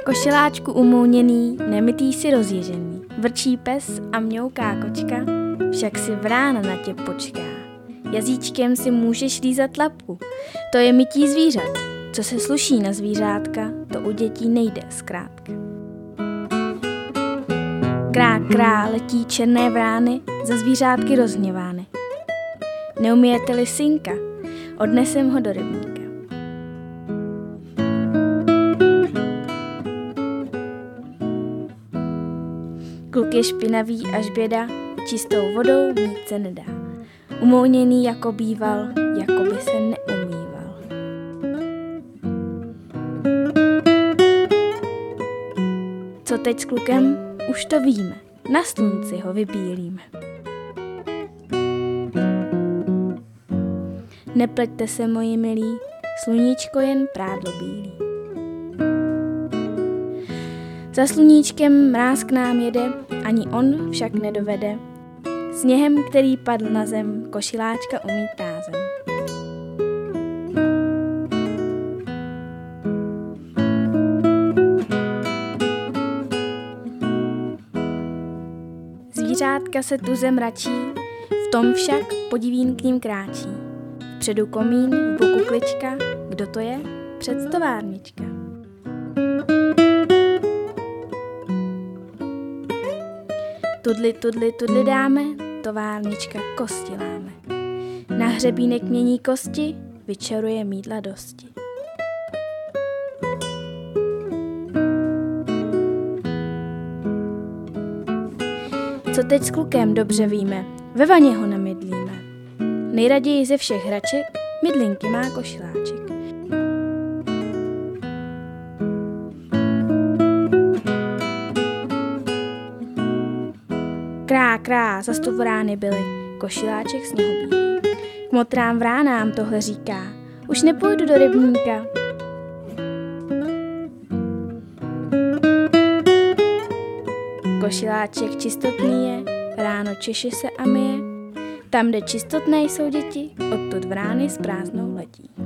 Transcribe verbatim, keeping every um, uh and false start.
Košeláčku umouněný, nemytý si rozježený, vrčí pes a mňouká kočka, však si vrána na tě počká. Jazyčkem si můžeš lízat lapku, to je mytí zvířat. Co se sluší na zvířátka, to u dětí nejde zkrátka. Krá, krá, letí černé vrány, za zvířátky rozhněvány. Neumíjete-li synka, odnesem ho do rybníka. Kluk je špinavý až běda, čistou vodou mít se nedá. Umouněný jako býval, jako by se neumýval. Co teď s klukem? Už to víme, na slunci ho vybílíme. Nepleťte se, moji milí, sluníčko jen prádlo bílí. Za sluníčkem mráz k nám jede, ani on však nedovede. Sněhem, který padl na zem, košiláčka umít rázem. Zvířátka se tu zem račí, v tom však podivín k ním kráčí. Vpředu komín, v boku klička, kdo to je? Přec továrnička. Tudli, tudli, tudli dáme, továrnička kosti láme. Na hřebínek mění kosti, vyčaruje mýdla dosti. Co teď s klukem dobře víme, ve vaně ho namydlíme. Nejraději ze všech hraček mydlinky má košiláček. Krá, krá, zastup vrány byly, košiláček z něho bílý. K motrám vránám tohle říká, už nepůjdu do rybníka. Košiláček čistotný je, ráno češe se a myje. Tam, kde čistotné jsou děti, odtud vrány s prázdnou letí.